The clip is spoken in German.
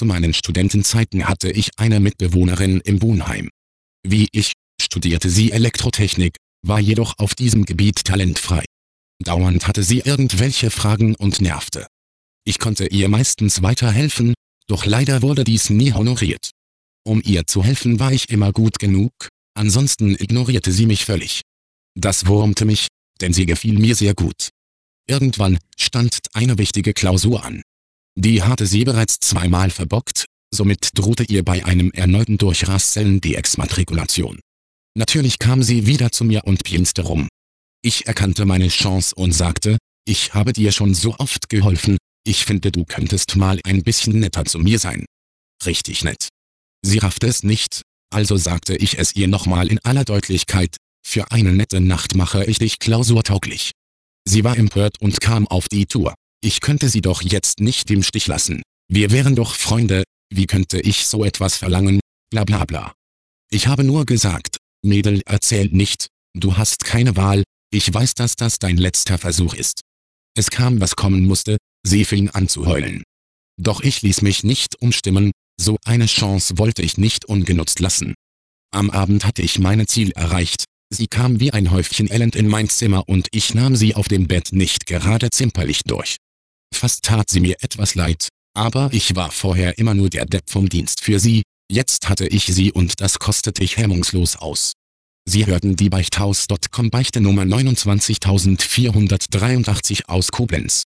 Zu meinen Studentenzeiten hatte ich eine Mitbewohnerin im Wohnheim. Wie ich, studierte sie Elektrotechnik, war jedoch auf diesem Gebiet talentfrei. Dauernd hatte sie irgendwelche Fragen und nervte. Ich konnte ihr meistens weiterhelfen, doch leider wurde dies nie honoriert. Um ihr zu helfen war ich immer gut genug, ansonsten ignorierte sie mich völlig. Das wurmte mich, denn sie gefiel mir sehr gut. Irgendwann stand eine wichtige Klausur an. Die hatte sie bereits zweimal verbockt, somit drohte ihr bei einem erneuten Durchrasseln die Exmatrikulation. Natürlich kam sie wieder zu mir und pinste rum. Ich erkannte meine Chance und sagte, ich habe dir schon so oft geholfen, ich finde du könntest mal ein bisschen netter zu mir sein. Richtig nett. Sie raffte es nicht, also sagte ich es ihr nochmal in aller Deutlichkeit, für eine nette Nacht mache ich dich klausurtauglich. Sie war empört und kam auf die Tour. Ich könnte sie doch jetzt nicht im Stich lassen. Wir wären doch Freunde, wie könnte ich so etwas verlangen, bla bla bla. Ich habe nur gesagt, Mädel, erzähl nicht, du hast keine Wahl, ich weiß, dass das dein letzter Versuch ist. Es kam, was kommen musste, sie fing an zu heulen. Doch ich ließ mich nicht umstimmen, so eine Chance wollte ich nicht ungenutzt lassen. Am Abend hatte ich mein Ziel erreicht, sie kam wie ein Häufchen Elend in mein Zimmer und ich nahm sie auf dem Bett nicht gerade zimperlich durch. Fast tat sie mir etwas leid, aber ich war vorher immer nur der Depp vom Dienst für sie, jetzt hatte ich sie und das kostete ich hemmungslos aus. Sie hörten die Beichthaus.com Beichte Nummer 29483 aus Koblenz.